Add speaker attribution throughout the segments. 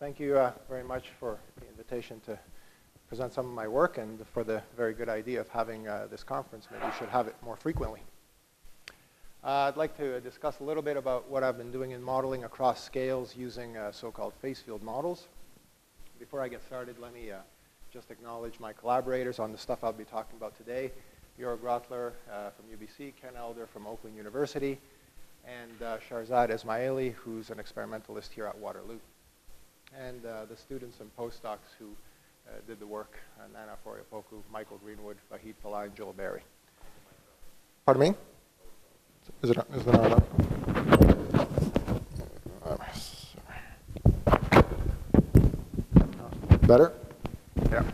Speaker 1: thank you very much for the invitation to present some of my work and for the very good idea of having this conference. Maybe we should have it more frequently. I'd like to discuss a little bit about what I've been doing in modeling across scales using so-called phase field models. Before I get started, let me just acknowledge my collaborators on the stuff I'll be talking about today. Jörg Rottler from UBC, Ken Elder from Oakland University, and Shahrzad Esmaili, who's an experimentalist here at Waterloo. And the students and postdocs who did the work, Nana Foriopoku, Michael Greenwood, Vahid Pillai, and Joel Berry. Pardon me? Is it not up? Better? Yeah.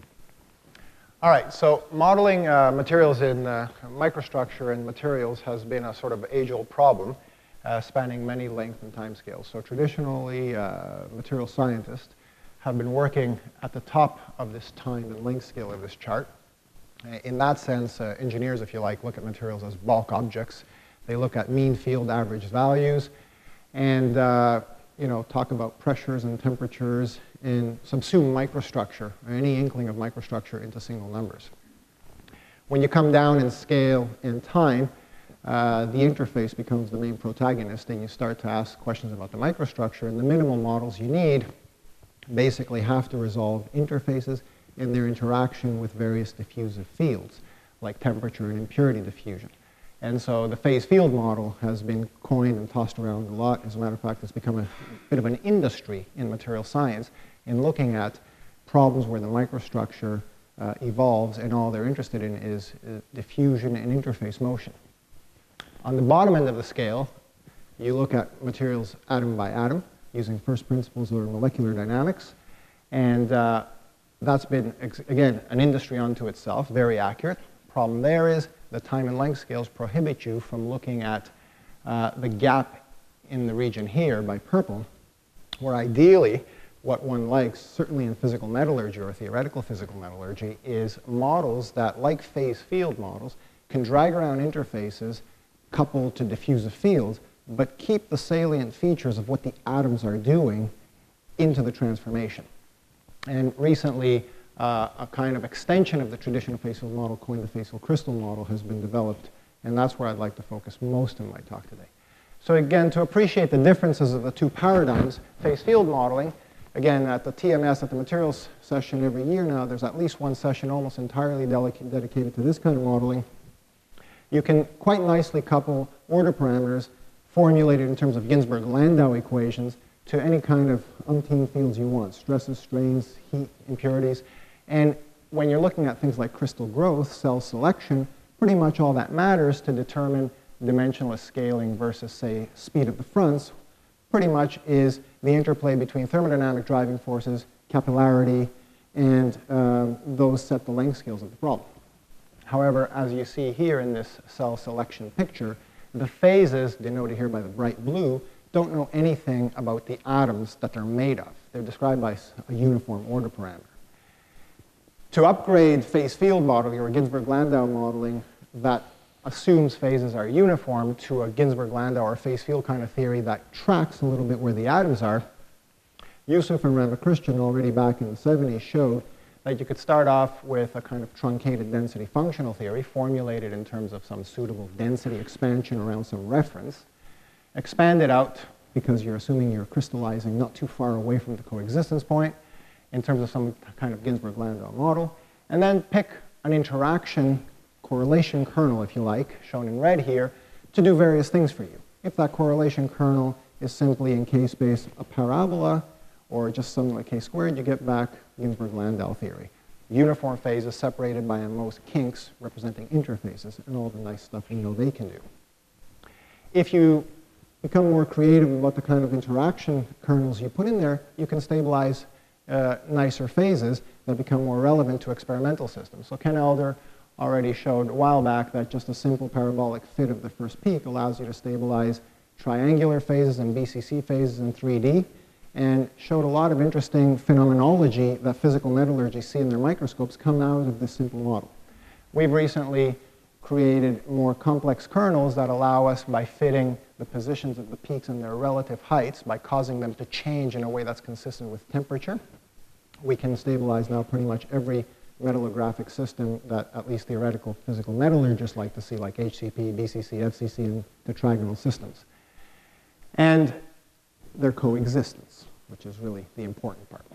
Speaker 1: All right, so modeling materials in microstructure and materials has been a sort of age-old problem spanning many length and time scales. So traditionally, material scientists have been working at the top of this time and length scale of this chart. In that sense, engineers, if you like, look at materials as bulk objects. They look at mean field average values and talk about pressures and temperatures and subsume microstructure or any inkling of microstructure into single numbers. When you come down in scale and time, the interface becomes the main protagonist, and you start to ask questions about the microstructure, and the minimal models you need basically have to resolve interfaces and their interaction with various diffusive fields, like temperature and impurity diffusion. And so the phase field model has been coined and tossed around a lot. As a matter of fact, it's become a bit of an industry in material science in looking at problems where the microstructure evolves, and all they're interested in is diffusion and interface motion. On the bottom end of the scale, you look at materials atom by atom using first principles of molecular dynamics. And that's been, again, an industry unto itself, very accurate. Problem there is the time and length scales prohibit you from looking at the gap in the region here by purple, where ideally what one likes, certainly in physical metallurgy or theoretical physical metallurgy, is models that, like phase field models, can drag around interfaces coupled to diffusive fields, but keep the salient features of what the atoms are doing into the transformation. And recently, a kind of extension of the traditional phase field model, coined the phase field crystal model, has been developed, and that's where I'd like to focus most in my talk today. So again, to appreciate the differences of the two paradigms, phase field modeling, again, at the TMS, at the materials session every year now, there's at least one session almost entirely dedicated to this kind of modeling. You can quite nicely couple order parameters formulated in terms of Ginzburg-Landau equations to any kind of umpteen fields you want, stresses, strains, heat, impurities. And when you're looking at things like crystal growth, cell selection, pretty much all that matters to determine dimensionless scaling versus, say, speed of the fronts, pretty much is the interplay between thermodynamic driving forces, capillarity, and those set the length scales of the problem. However, as you see here in this cell selection picture, the phases, denoted here by the bright blue, don't know anything about the atoms that they're made of. They're described by a uniform order parameter. To upgrade phase field modeling or Ginzburg-Landau modeling that assumes phases are uniform to a Ginzburg-Landau or phase field kind of theory that tracks a little bit where the atoms are, Yusuf and Ramakrishnan already back in the 70s showed that you could start off with a kind of truncated density functional theory formulated in terms of some suitable density expansion around some reference, expand it out because you're assuming you're crystallizing not too far away from the coexistence point in terms of some kind of Ginzburg-Landau model, and then pick an interaction correlation kernel, if you like, shown in red here, to do various things for you. If that correlation kernel is simply in k space a parabola, or just something like k squared, you get back Ginzburg-Landau theory. Uniform phases separated by most kinks representing interfaces and all the nice stuff we know they can do. If you become more creative about the kind of interaction kernels you put in there, you can stabilize nicer phases that become more relevant to experimental systems. So Ken Elder already showed a while back that just a simple parabolic fit of the first peak allows you to stabilize triangular phases and BCC phases in 3D, and showed a lot of interesting phenomenology that physical metallurgy see in their microscopes come out of this simple model. We've recently created more complex kernels that allow us, by fitting the positions of the peaks and their relative heights, by causing them to change in a way that's consistent with temperature. We can stabilize now pretty much every metallographic system that at least theoretical physical metallurgists like to see, like HCP, BCC, FCC, and tetragonal systems. And their coexistence, which is really the important part.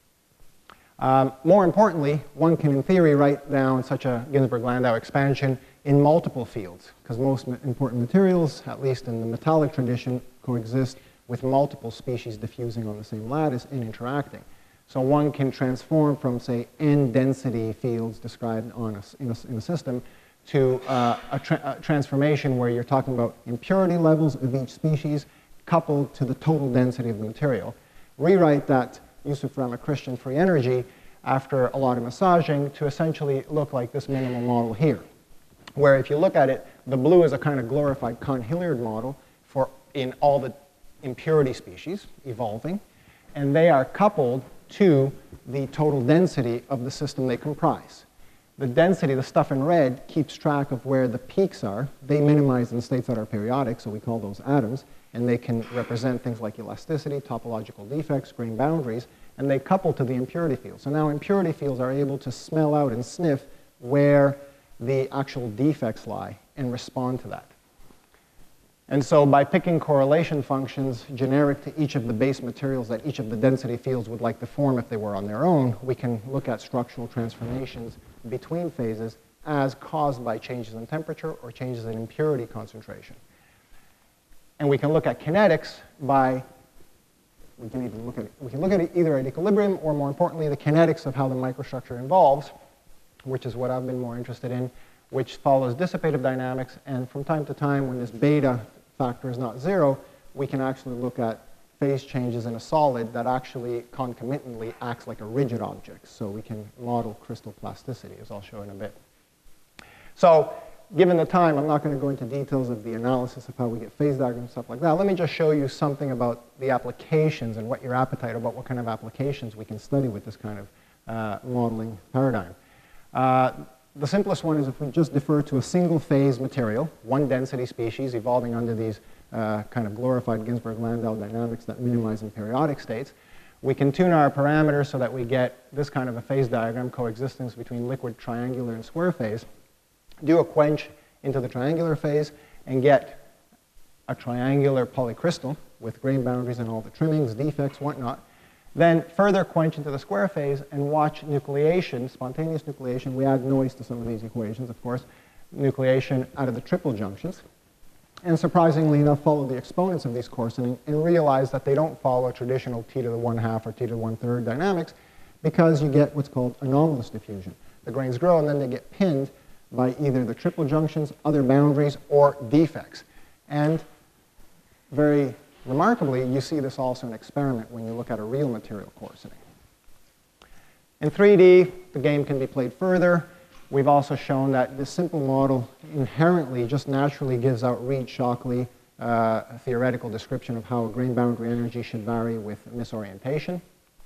Speaker 1: More importantly, one can, in theory, write down such a Ginzburg-Landau expansion in multiple fields, because most important materials, at least in the metallic tradition, coexist with multiple species diffusing on the same lattice and interacting. So one can transform from, say, n-density fields described in a system to a transformation where you're talking about impurity levels of each species coupled to the total density of the material. Rewrite that Yusuf Ramakrishnan free energy after a lot of massaging to essentially look like this minimal model here, where if you look at it, the blue is a kind of glorified Cahn-Hilliard model in all the impurity species evolving, and they are coupled to the total density of the system they comprise. The density, the stuff in red, keeps track of where the peaks are. They minimize in states that are periodic, so we call those atoms, and they can represent things like elasticity, topological defects, grain boundaries, and they couple to the impurity field. So now impurity fields are able to smell out and sniff where the actual defects lie and respond to that. And so by picking correlation functions generic to each of the base materials that each of the density fields would like to form if they were on their own, we can look at structural transformations between phases as caused by changes in temperature or changes in impurity concentration. And we can look at kinetics by, we can look at it either at equilibrium or, more importantly, the kinetics of how the microstructure evolves, which is what I've been more interested in, which follows dissipative dynamics. And from time to time, when this beta factor is not zero, we can actually look at phase changes in a solid that actually concomitantly acts like a rigid object. So we can model crystal plasticity, as I'll show in a bit. So given the time, I'm not going to go into details of the analysis of how we get phase diagrams and stuff like that. Let me just show you something about the applications and what your appetite about what kind of applications we can study with this kind of modeling paradigm. The simplest one is if we just defer to a single phase material, one density species evolving under these kind of glorified Ginzburg-Landau dynamics that minimize in periodic states. We can tune our parameters so that we get this kind of a phase diagram, coexistence between liquid, triangular, and square phase. Do a quench into the triangular phase and get a triangular polycrystal with grain boundaries and all the trimmings, defects, whatnot. Then further quench into the square phase and watch nucleation, spontaneous nucleation. We add noise to some of these equations, of course, nucleation out of the triple junctions. And surprisingly enough, follow the exponents of these coarsening and realize that they don't follow traditional t to the 1/2 or t to the 1/3 dynamics because you get what's called anomalous diffusion. The grains grow and then they get pinned by either the triple junctions, other boundaries, or defects. And very remarkably, you see this also in experiment when you look at a real material coarsening. In 3D, the game can be played further. We've also shown that this simple model inherently just naturally gives out Reed-Shockley a theoretical description of how grain boundary energy should vary with misorientation.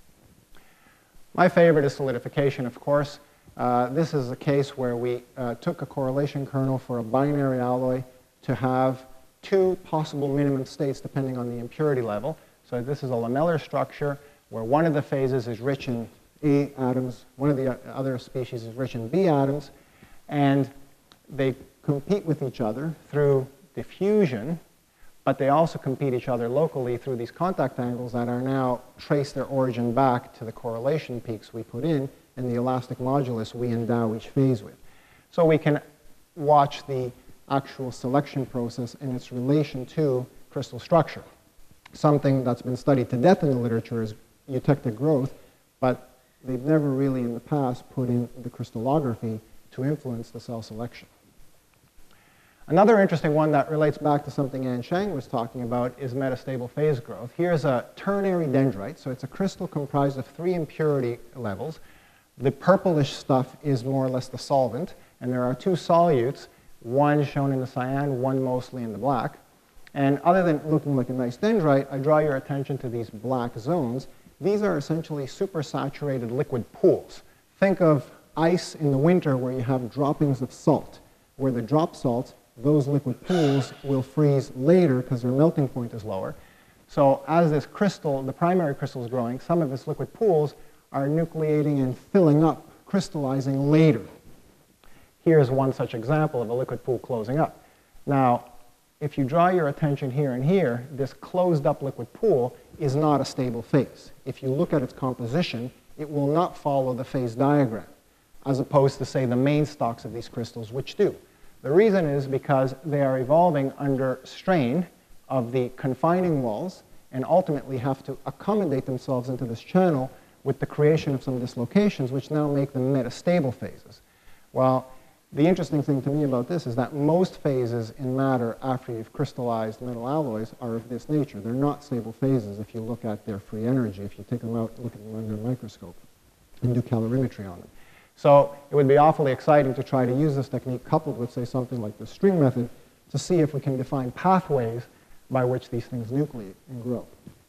Speaker 1: My favorite is solidification, of course. This is a case where we took a correlation kernel for a binary alloy to have two possible minimum states depending on the impurity level. So this is a lamellar structure where one of the phases is rich in A atoms, one of the other species is rich in B atoms, and they compete with each other through diffusion, but they also compete each other locally through these contact angles that are now trace their origin back to the correlation peaks we put in and the elastic modulus we endow each phase with. So we can watch the actual selection process and its relation to crystal structure. Something that's been studied to death in the literature is eutectic growth, but they've never really in the past put in the crystallography to influence the cell selection. Another interesting one that relates back to something Ann Sheng was talking about is metastable phase growth. Here's a ternary dendrite, so it's a crystal comprised of 3 impurity levels. The purplish stuff is more or less the solvent, and there are 2 solutes, one shown in the cyan, one mostly in the black. And other than looking like a nice dendrite, I draw your attention to these black zones. These are essentially supersaturated liquid pools. Think of ice in the winter where you have droppings of salt. where the drop salts, those liquid pools will freeze later because their melting point is lower. So as this crystal, the primary crystal is growing, some of its liquid pools are nucleating and filling up, crystallizing later. Here's one such example of a liquid pool closing up. Now, if you draw your attention here and here, this closed up liquid pool is not a stable phase. If you look at its composition, it will not follow the phase diagram, as opposed to, say, the main stalks of these crystals, which do. The reason is because they are evolving under strain of the confining walls and ultimately have to accommodate themselves into this channel with the creation of some dislocations, which now make them metastable phases. Well, the interesting thing to me about this is that most phases in matter after you've crystallized metal alloys are of this nature. They're not stable phases if you look at their free energy, if you take them out, look at them under a microscope and do calorimetry on them. So it would be awfully exciting to try to use this technique coupled with, say, something like the string method to see if we can define pathways by which these things nucleate and grow.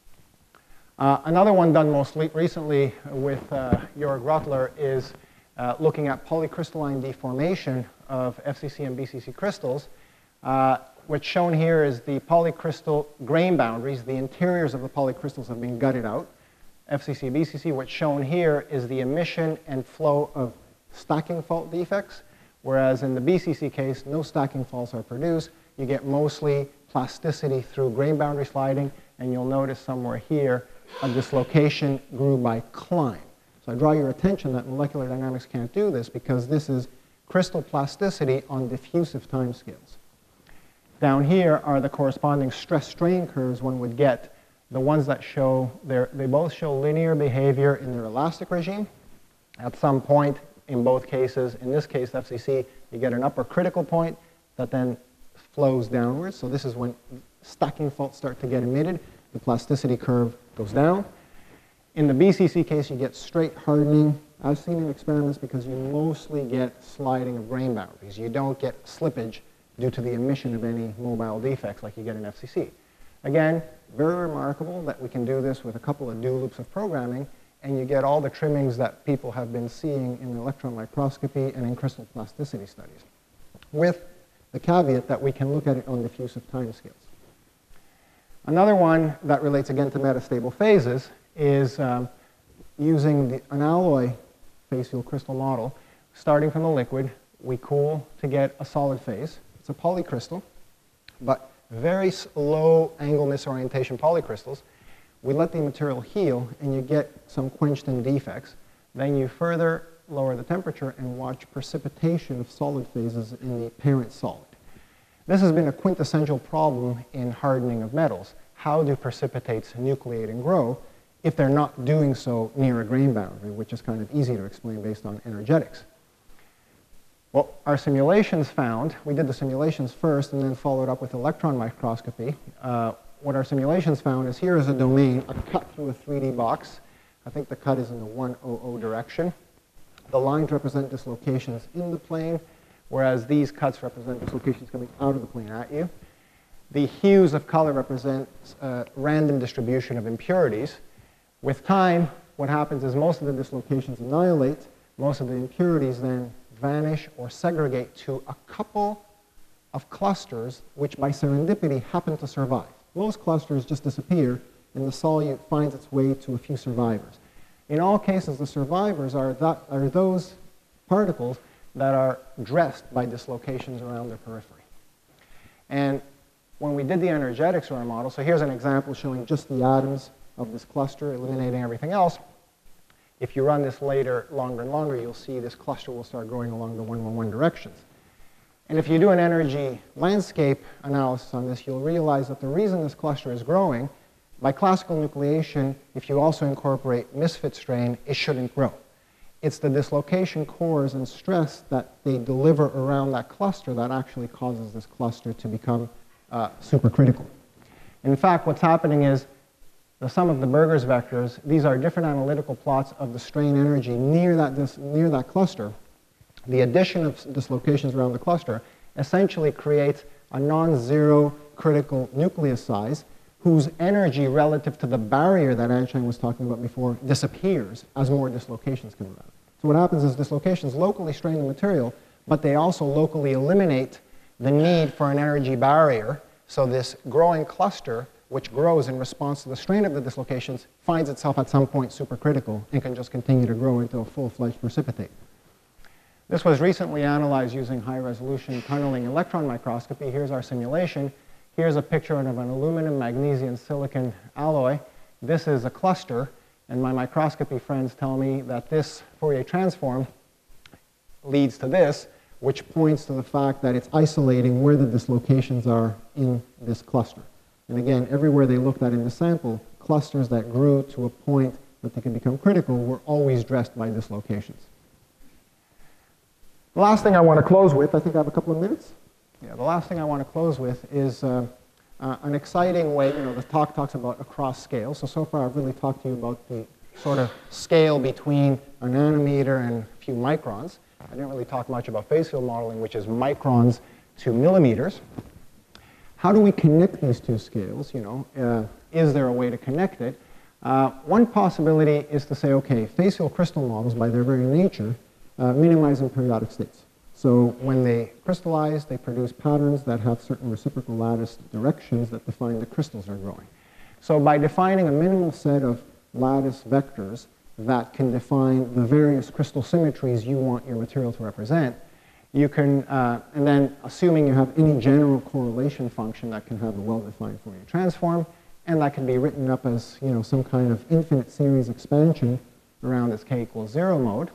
Speaker 1: Another one done most recently with Jörg Rottler is looking at polycrystalline deformation of FCC and BCC crystals. What's shown here is the polycrystal grain boundaries. The interiors of the polycrystals have been gutted out. FCC, BCC, what's shown here is the emission and flow of stacking fault defects, whereas in the BCC case, no stacking faults are produced. You get mostly plasticity through grain boundary sliding, and you'll notice somewhere here a dislocation grew by Klein. So I draw your attention that molecular dynamics can't do this because this is crystal plasticity on diffusive timescales. Down here are the corresponding stress-strain curves one would get. The ones that show, they both show linear behavior in their elastic regime. At some point, in both cases, in this case, FCC, you get an upper critical point that then flows downwards. So this is when stacking faults start to get emitted. The plasticity curve goes down. In the BCC case, you get straight hardening, as seen in experiments, because you mostly get sliding of grain boundaries. You don't get slippage due to the emission of any mobile defects like you get in FCC. Again, very remarkable that we can do this with a couple of do loops of programming, and you get all the trimmings that people have been seeing in electron microscopy and in crystal plasticity studies, with the caveat that we can look at it on diffusive timescales. Another one that relates again to metastable phases is using an alloy phase field crystal model. Starting from the liquid, we cool to get a solid phase. It's a polycrystal, but very low angle misorientation polycrystals. We let the material heal, and you get some quenched-in defects. Then you further lower the temperature and watch precipitation of solid phases in the parent solid. This has been a quintessential problem in hardening of metals. How do precipitates nucleate and grow if they're not doing so near a grain boundary, which is kind of easy to explain based on energetics? Well, our simulations found, we did the simulations first and then followed up with electron microscopy. What our simulations found is here is a domain, a cut through a 3D box. I think the cut is in the 100 direction. The lines represent dislocations in the plane, whereas these cuts represent dislocations coming out of the plane at you. The hues of color represents random distribution of impurities. With time, what happens is most of the dislocations annihilate, most of the impurities then vanish or segregate to a couple of clusters which by serendipity happen to survive. Most clusters just disappear and the solute finds its way to a few survivors. In all cases, the survivors are those particles that are dressed by dislocations around their periphery. And when we did the energetics of our model, so here's an example showing just the atoms of this cluster, eliminating everything else. If you run this later, longer and longer, you'll see this cluster will start growing along the 1-1-1 directions. And if you do an energy landscape analysis on this, you'll realize that the reason this cluster is growing, by classical nucleation, if you also incorporate misfit strain, it shouldn't grow. It's the dislocation cores and stress that they deliver around that cluster that actually causes this cluster to become supercritical. In fact, what's happening is the sum of the Burgers vectors, these are different analytical plots of the strain energy near that cluster. The addition of dislocations around the cluster essentially creates a non-zero critical nucleus size whose energy relative to the barrier that Anshang was talking about before disappears as more dislocations come around. So what happens is dislocations locally strain the material, but they also locally eliminate the need for an energy barrier. So this growing cluster, which grows in response to the strain of the dislocations, finds itself at some point supercritical and can just continue to grow into a full-fledged precipitate. This was recently analyzed using high-resolution tunneling electron microscopy. Here's our simulation. Here's a picture of an aluminum, magnesium, silicon alloy. This is a cluster, and my microscopy friends tell me that this Fourier transform leads to this, which points to the fact that it's isolating where the dislocations are in this cluster. And again, everywhere they looked at in the sample, clusters that grew to a point that they can become critical were always dressed by dislocations. The last thing I want to close with, I think I have a couple of minutes. Yeah, the last thing I want to close with is an exciting way, the talk talks about across scale. So far I've really talked to you about the sort of scale between a nanometer and a few microns. I didn't really talk much about phase field modeling, which is microns to millimeters. How do we connect these two scales? Is there a way to connect it? One possibility is to say, okay, phase field crystal models, by their very nature, minimize in periodic states. So when they crystallize, they produce patterns that have certain reciprocal lattice directions that define the crystals are growing. So by defining a minimal set of lattice vectors that can define the various crystal symmetries you want your material to represent, you can, and then assuming you have any general correlation function that can have a well-defined Fourier transform, and that can be written up as some kind of infinite series expansion around this k equals 0 mode,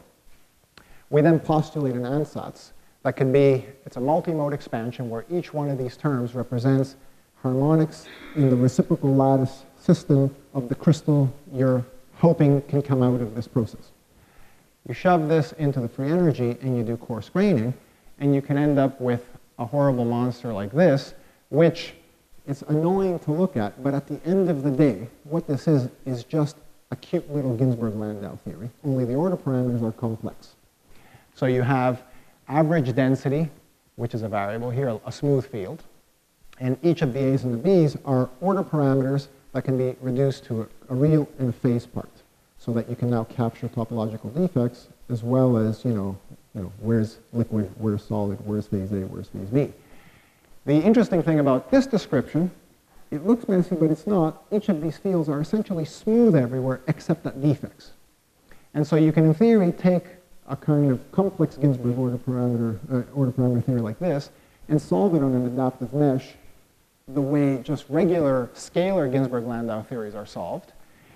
Speaker 1: we then postulate an ansatz that could be, it's a multi-mode expansion where each one of these terms represents harmonics in the reciprocal lattice system of the crystal you're hoping can come out of this process. You shove this into the free energy and you do coarse graining, and you can end up with a horrible monster like this, which is annoying to look at, but at the end of the day, what this is just a cute little Ginzburg-Landau theory, only the order parameters are complex. So you have average density, which is a variable here, a smooth field, and each of the A's and the B's are order parameters that can be reduced to a real and a phase part, so that you can now capture topological defects as well as, where's liquid, where's solid, where's phase A, where's phase B. The interesting thing about this description, it looks messy, but it's not. Each of these fields are essentially smooth everywhere except at defects. And so you can, in theory, take a kind of complex Ginzburg order parameter theory like this and solve it on an adaptive mesh the way just regular scalar Ginzburg-Landau theories are solved.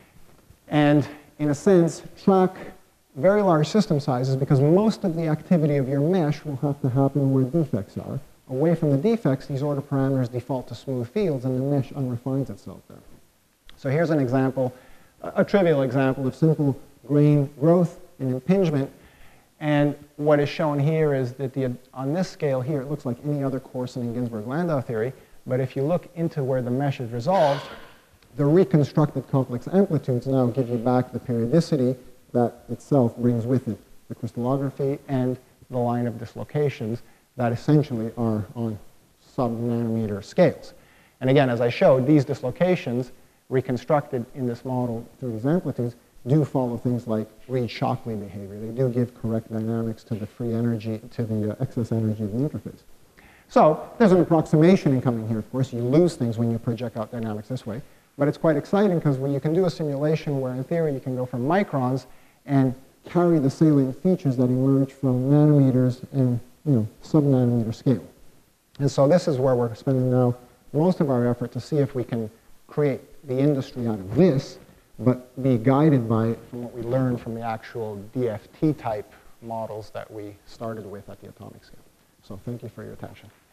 Speaker 1: And in a sense, track very large system sizes because most of the activity of your mesh will have to happen where defects are. Away from the defects, these order parameters default to smooth fields and the mesh unrefines itself there. So here's an example, a trivial example of simple grain growth and impingement. And what is shown here is that on this scale here, it looks like any other coarsening in Ginzburg-Landau theory. But if you look into where the mesh is resolved, the reconstructed complex amplitudes now give you back the periodicity that itself brings with it the crystallography and the line of dislocations that essentially are on sub-nanometer scales. And again, as I showed, these dislocations reconstructed in this model through these amplitudes do follow things like Reed-Shockley behavior. They do give correct dynamics to the free energy, to the excess energy of the interface. So there's an approximation incoming here, of course. You lose things when you project out dynamics this way. But it's quite exciting because when you can do a simulation where, in theory, you can go from microns and carry the salient features that emerge from nanometers and sub-nanometer scale. And so this is where we're spending now most of our effort to see if we can create the industry out of this, but be guided by it from what we learned from the actual DFT type models that we started with at the atomic scale. So thank you for your attention.